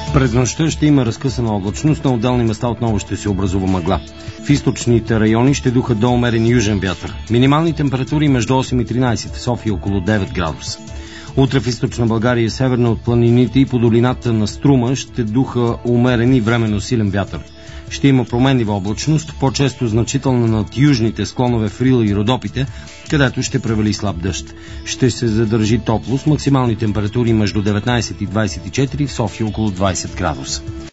През нощта ще има разкъсана облачност, на отделни места отново ще се образува мъгла. В източните райони ще духа до умерен южен вятър. Минимални температури между 8 и 13, в София около 9 градуса. Утре в източна България и северна от планините и по долината на Струма ще духа умерен и временно силен вятър. Ще има променлива облачност, по-често значителна над южните склонове в Рила и Родопите, където ще превали слаб дъжд. Ще се задържи топло с максимални температури между 19 и 24, в София около 20 градуса.